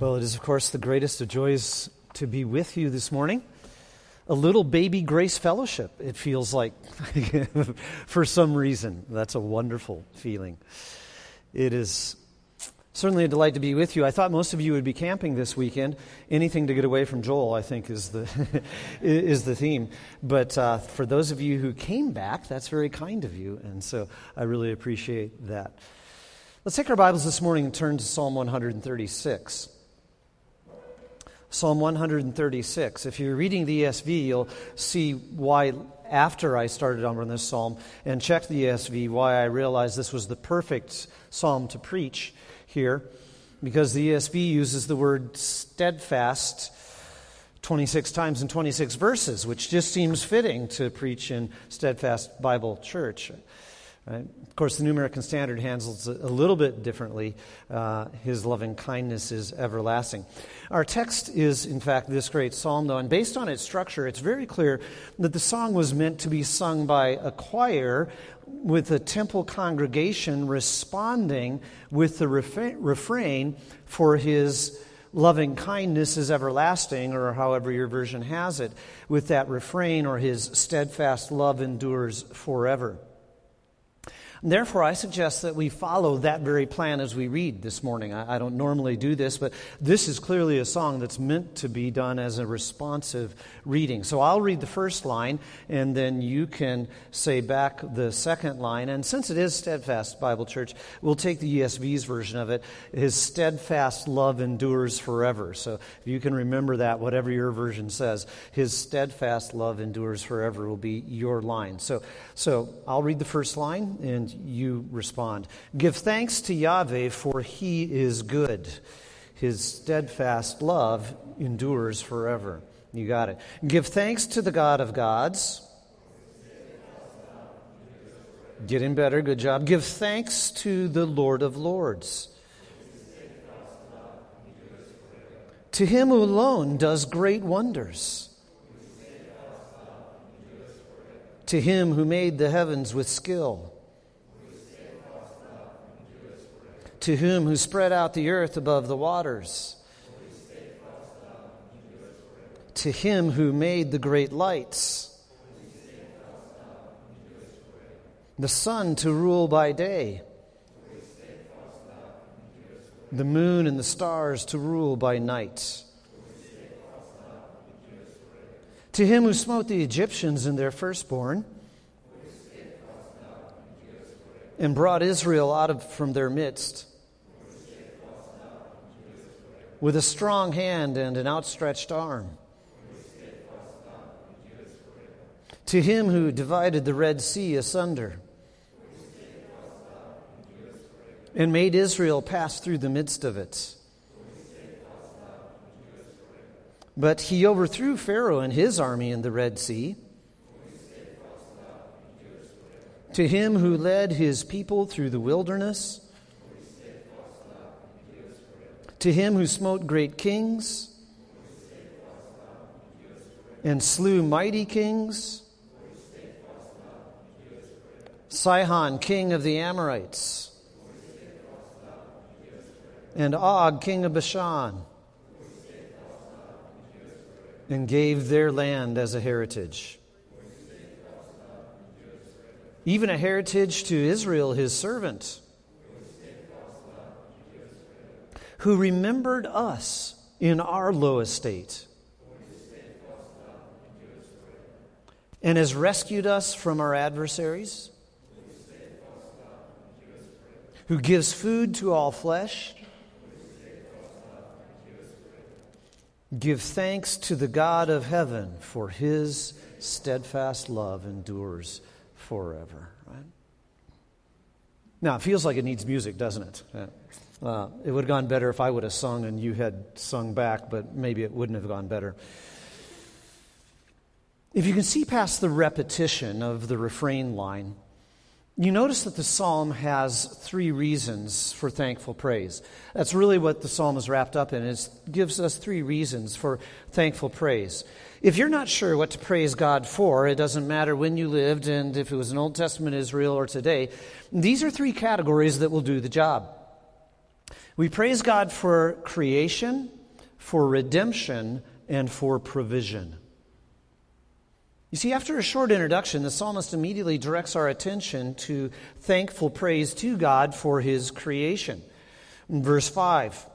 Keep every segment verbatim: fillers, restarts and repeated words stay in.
Well, it is, of course, the greatest of joys to be with you this morning. A little baby grace fellowship, it feels like, for some reason. That's a wonderful feeling. It is certainly a delight to be with you. I thought most of you would be camping this weekend. Anything to get away from Joel, I think, is the is the theme. But uh, for those of you who came back, that's very kind of you, and so I really appreciate that. Let's take our Bibles this morning and turn to Psalm one thirty-six. Psalm one thirty-six. If you're reading the E S V, you'll see why, after I started on this psalm and checked the E S V, why I realized this was the perfect psalm to preach here, because the E S V uses the word steadfast twenty-six times in twenty-six verses, which just seems fitting to preach in Steadfast Bible Church. Right? Of course, the New American Standard handles it a little bit differently. Uh, His loving kindness is everlasting. Our text is, in fact, this great psalm, though, and based on its structure, it's very clear that the song was meant to be sung by a choir with a temple congregation responding with the refrain, refrain for His loving kindness is everlasting, or however your version has it, with that refrain, or His steadfast love endures forever. Therefore, I suggest that we follow that very plan as we read this morning. I, I don't normally do this, but this is clearly a song that's meant to be done as a responsive reading. So I'll read the first line, and then you can say back the second line. And since it is Steadfast Bible Church, we'll take the E S V's version of it. His steadfast love endures forever. So if you can remember that, whatever your version says, His steadfast love endures forever will be your line. So, so I'll read the first line, and you respond. Give thanks to Yahweh, for He is good. His steadfast love endures forever. You got it. Give thanks to the God of gods. Getting better, good job. Give thanks to the Lord of lords. To Him who alone does great wonders. To Him who made the heavens with skill. To Him who spread out the earth above the waters. To Him who made the great lights. The sun to rule by day. The moon and the stars to rule by night. To Him who smote the Egyptians in their firstborn, and brought Israel out of from their midst, with a strong hand and an outstretched arm. To Him who divided the Red Sea asunder, and made Israel pass through the midst of it. But He overthrew Pharaoh and his army in the Red Sea. To Him who led His people through the wilderness. To Him who smote great kings and slew mighty kings. Sihon, king of the Amorites, and Og, king of Bashan, and gave their land as a heritage. Even a heritage to Israel, His servant, who remembered us in our low estate, and has rescued us from our adversaries, who gives food to all flesh. Give thanks to the God of heaven, for His steadfast love endures forever. Right? Now, it feels like it needs music, doesn't it? Yeah. Uh, it would have gone better if I would have sung and you had sung back, but maybe it wouldn't have gone better. If you can see past the repetition of the refrain line, you notice that the psalm has three reasons for thankful praise. That's really what the psalm is wrapped up in. It gives us three reasons for thankful praise. If you're not sure what to praise God for, it doesn't matter when you lived and if it was an Old Testament Israel or today, these are three categories that will do the job. We praise God for creation, for redemption, and for provision. You see, after a short introduction, the psalmist immediately directs our attention to thankful praise to God for his creation. In verse five,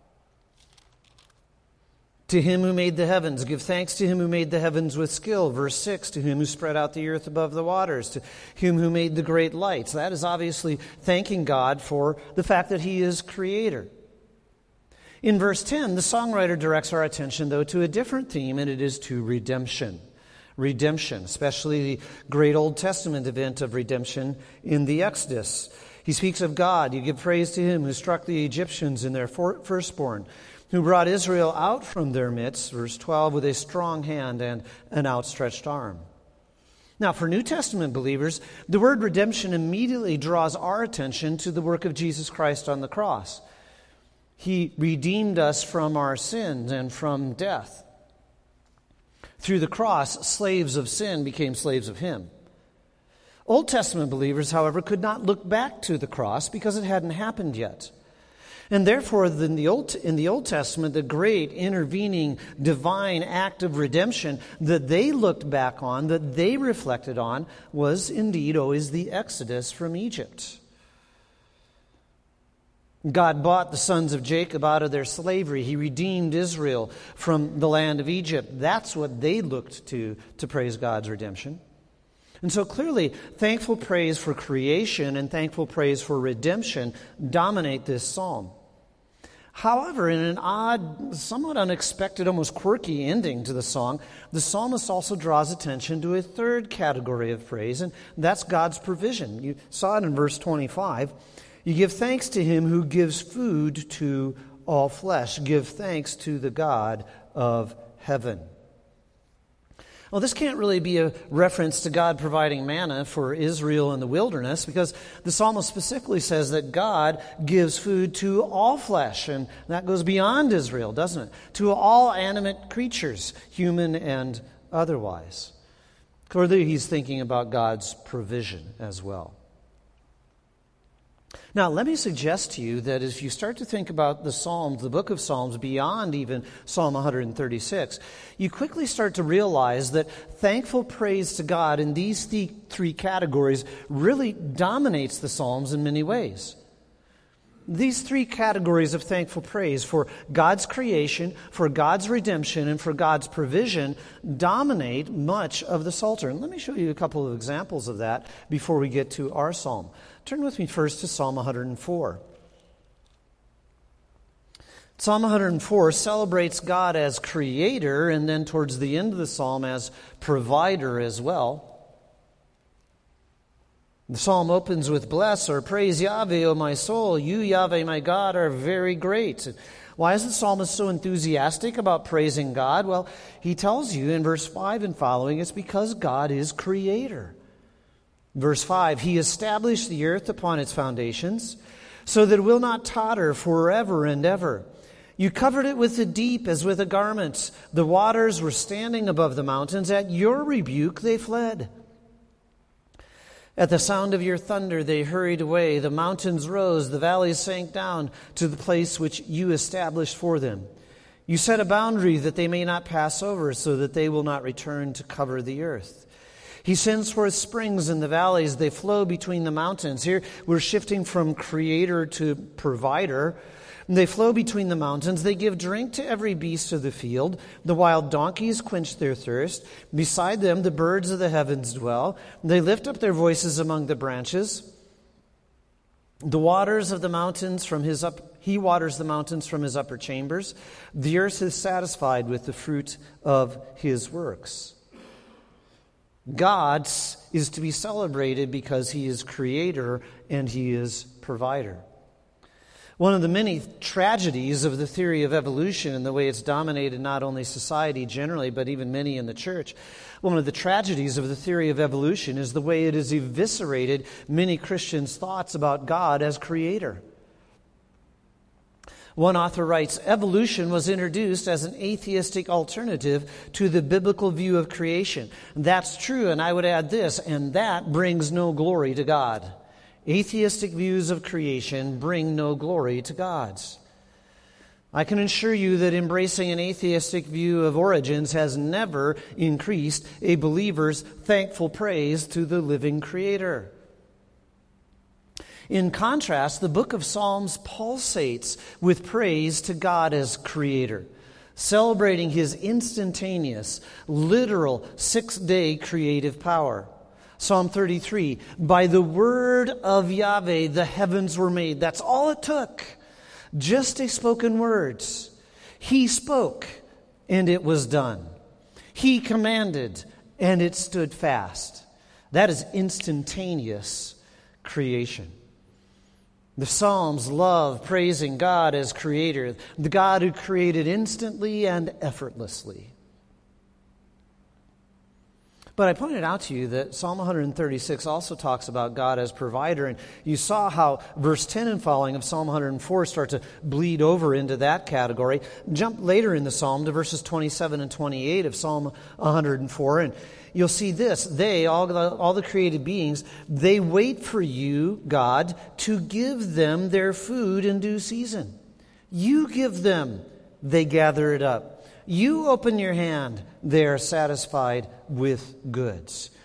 to him who made the heavens, give thanks to him who made the heavens with skill. Verse six, to him who spread out the earth above the waters, to him who made the great lights. That is obviously thanking God for the fact that he is creator. In verse ten, the songwriter directs our attention, though, to a different theme, and it is to redemption. Redemption, especially the great Old Testament event of redemption in the Exodus. He speaks of God. You give praise to him who struck the Egyptians in their firstborn, who brought Israel out from their midst, verse twelve, with a strong hand and an outstretched arm. Now, for New Testament believers, the word redemption immediately draws our attention to the work of Jesus Christ on the cross. He redeemed us from our sins and from death. Through the cross, slaves of sin became slaves of him. Old Testament believers, however, could not look back to the cross because it hadn't happened yet. And therefore, in the Old, in the Old Testament, the great intervening divine act of redemption that they looked back on, that they reflected on, was indeed always the Exodus from Egypt. God bought the sons of Jacob out of their slavery. He redeemed Israel from the land of Egypt. That's what they looked to to praise God's redemption. And so clearly, thankful praise for creation and thankful praise for redemption dominate this psalm. However, in an odd, somewhat unexpected, almost quirky ending to the song, the psalmist also draws attention to a third category of praise, and that's God's provision. You saw it in verse twenty-five. You give thanks to him who gives food to all flesh. Give thanks to the God of heaven. Well, this can't really be a reference to God providing manna for Israel in the wilderness, because the psalmist specifically says that God gives food to all flesh, and that goes beyond Israel, doesn't it? To all animate creatures, human and otherwise. Clearly, he's thinking about God's provision as well. Now, let me suggest to you that if you start to think about the Psalms, the book of Psalms, beyond even Psalm one thirty-six, you quickly start to realize that thankful praise to God in these th- three categories really dominates the Psalms in many ways. These three categories of thankful praise for God's creation, for God's redemption, and for God's provision dominate much of the Psalter. And let me show you a couple of examples of that before we get to our psalm. Turn with me first to Psalm one oh four. Psalm one oh four celebrates God as creator, and then towards the end of the psalm as provider as well. The psalm opens with bless or praise Yahweh, O my soul. You, Yahweh, my God, are very great. Why is the psalmist so enthusiastic about praising God? Well, he tells you in verse five and following, it's because God is creator. Verse five, he established the earth upon its foundations, so that it will not totter forever and ever. You covered it with the deep as with a garment. The waters were standing above the mountains. At your rebuke they fled. At the sound of your thunder they hurried away. The mountains rose, the valleys sank down to the place which you established for them. You set a boundary that they may not pass over, so that they will not return to cover the earth. He sends forth springs in the valleys. They flow between the mountains. Here we're shifting from creator to provider. They flow between the mountains. They give drink to every beast of the field. The wild donkeys quench their thirst. Beside them the birds of the heavens dwell. They lift up their voices among the branches. The waters of the mountains from his up, he waters the mountains from his upper chambers. The earth is satisfied with the fruit of his works. God is to be celebrated because he is creator and he is provider. One of the many tragedies of the theory of evolution and the way it's dominated not only society generally, but even many in the church, one of the tragedies of the theory of evolution is the way it has eviscerated many Christians' thoughts about God as creator. One author writes, evolution was introduced as an atheistic alternative to the biblical view of creation. That's true, and I would add this, and that brings no glory to God. Atheistic views of creation bring no glory to God's. I can assure you that embracing an atheistic view of origins has never increased a believer's thankful praise to the living Creator. In contrast, the book of Psalms pulsates with praise to God as Creator, celebrating His instantaneous, literal, six-day creative power. Psalm thirty-three, by the word of Yahweh the heavens were made. That's all it took. Just a spoken words. He spoke, and it was done. He commanded, and it stood fast. That is instantaneous creation. The Psalms love praising God as Creator, the God who created instantly and effortlessly. But I pointed out to you that Psalm one thirty-six also talks about God as provider, and you saw how verse ten and following of Psalm one oh four start to bleed over into that category. Jump later in the Psalm to verses twenty-seven and twenty-eight of Psalm one oh four, and you'll see this. They, all the, all the created beings, they wait for you, God, to give them their food in due season. You give them, they gather it up. You open your hand, they are satisfied with goods.